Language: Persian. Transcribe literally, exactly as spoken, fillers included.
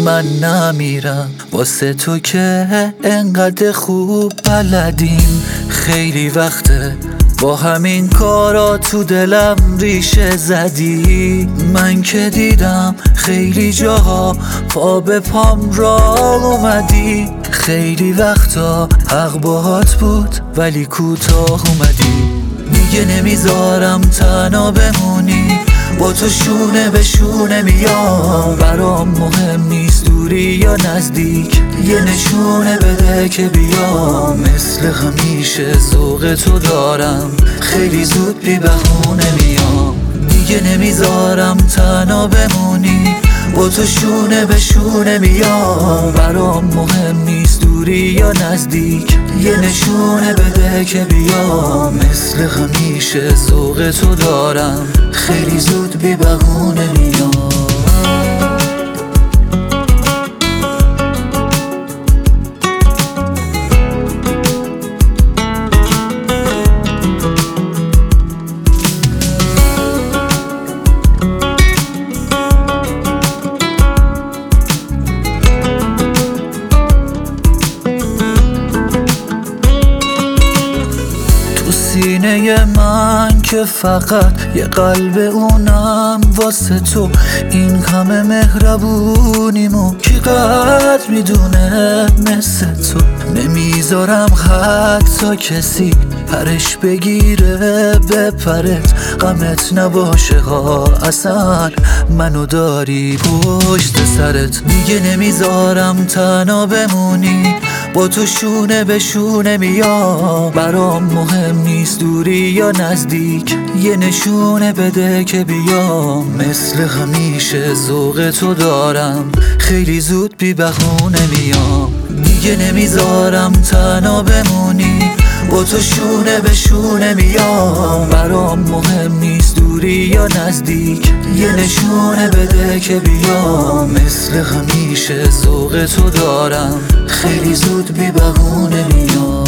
من نمیرم واسه تو که انقدر خوب بلدیم. خیلی وقته با همین کارا تو دلم ریشه زدی. من که دیدم خیلی جاها پا به پام راه اومدی. خیلی وقتا حق باهات بود ولی کوتاه اومدی. دیگه نمیذارم تنها بمونی، با تو شونه به شونه میام. برام مهم نیست دوری یا نزدیک، یه نشونه بده که بیام. مثل همیشه ذوق تو دارم، خیلی زود بی بهونه میام. دیگه نمیذارم تنها بمونی، با تو شونه به شونه میام. برام مهم نیست دوری یا نزدیک، یه نشونه بده که بیام. مثل همیشه ذوق تو دارم، خیلی زود بی بهونه میام. سینه من که فقط یه قلب اونم واسه تو. این همه مهربونیمو کی قدر میدونه مثل تو. نمیذارم حتی کسی پرش بگیره بپرت. غمت نباشه ها اصلا منو داری پشت سرت. دیگه نمیذارم تنها بمونی، با تو شونه به شونه میام. برام مهم نیست دوری یا نزدیک، یه نشونه بده که بیام. مثل همیشه ذوق تو دارم، خیلی زود بی بهونه میام. دیگه نمیذارم تنها بمونی، با تو شونه به شونه میام. برام مهم نیست دوری یا نزدیک، یه نشونه بده که بیام. مثل همیشه ذوق تو دارم، خیلی زود بی بهونه میام.